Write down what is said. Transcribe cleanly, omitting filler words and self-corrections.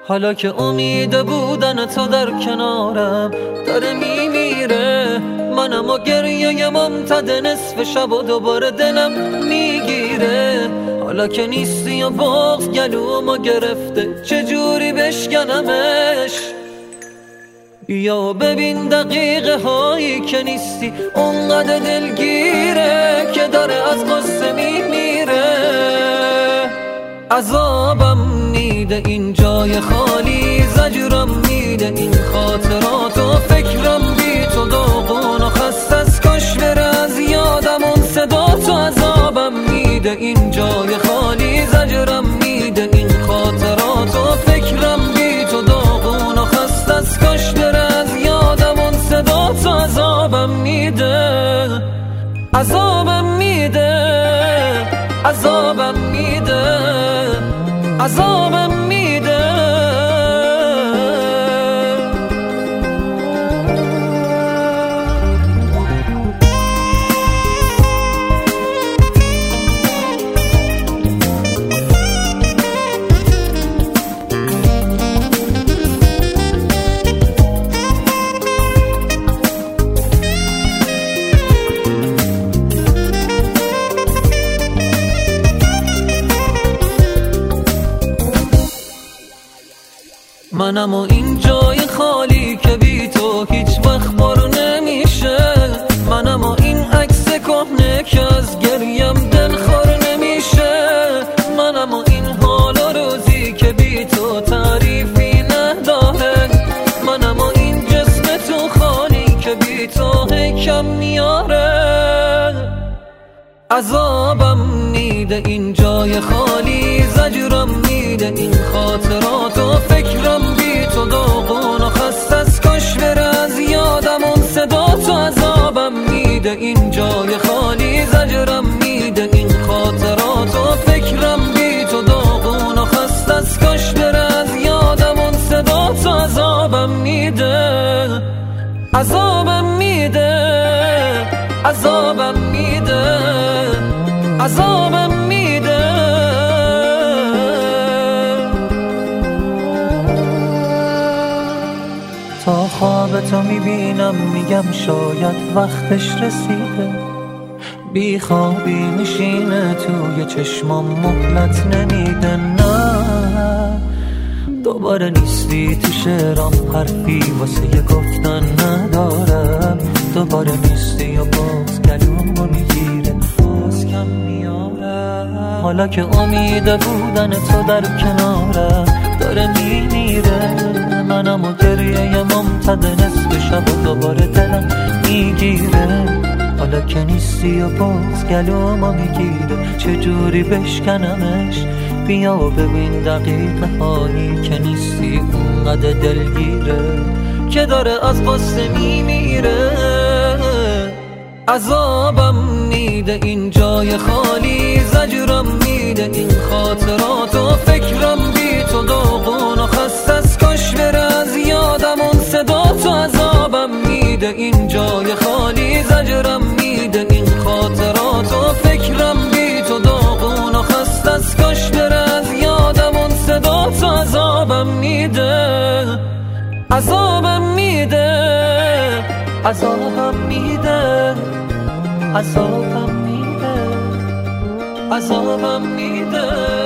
حالا که امید بودن تو در کنارم داره میمیره، منم و گریه ممتد نصف شب و دوباره دلم میگیره. حالا که نیستی و بغض گلومو گرفته چجوری بشکنمش؟ بیا و ببین دقیقه هایی که نیستی اونقدر دلگیره که داره از قصه میمیره. عذابم میده این جای خالی، زجرم میده این خاطرات و فکرم بی تو داغون و خسته از کاش بره از یادم اون صدا تو. عذابم میده این جای خالی، زجرم میده این خاطرات و فکرم بی تو داغون و خسته از کاش بره از یادم اون صدا تو. عذابم میده، عذابم میده، عذابم میده، عذابم میده. منم و این جای خالی که بی تو هیچ وقت پر نمیشه. منم و این عکس کهنه که از گریم دلخور نمیشه. منم و این حال و روزی که بی تو تعریفی نداره. منم و این جسم تو خالی که بی تو کم میاره. عذابم میده این جای خالی، زجرم میده این خاطرات و فکرم بی تو داغون و خسته از کاش بره از یادم اون صدا تو. عذابم میده این جای خالی، زجرم میده این خاطرات و فکرم بی تو داغون و خسته از کاش بره از یادم اون صدا تو. عذابم میده، عذابم میده، عذابم میده، عذابم میده. تا خواب تو میبینم میگم شاید وقتش رسیده. بی خوابی میشینه توی چشمام مهلت نمیده. نه دوباره نیستی تو شعرام، حرفی واسه گفتن ندارم. دوباره نیستی و باز گلومو میگیره، باز کم میارم. حالا که امید بودن تو در کنارم داره میمیره، منم و گریه ممتد نصف شب و دوباره دلم میگیره. حالا که نیستی و باز گلومو میگیره چجوری بشکنمش؟ بیا و ببین دقیقه هایی که نیستی اونقدر دلگیره که داره از قصه میمیره. عذابم میده این جای خالی، زجرم میده این خاطرات و فکرم بی تو داغون و خسته از کاش بره از یادم اون صدا تو. عذابم میده این جای خالی، زجرم میده این خاطرات و فکرم بی تو داغون و خسته از کاش بره از یادم اون صدا تو. عذابم میده، عذابم میده، عذابم میده، عذابم میده، عذابم میده.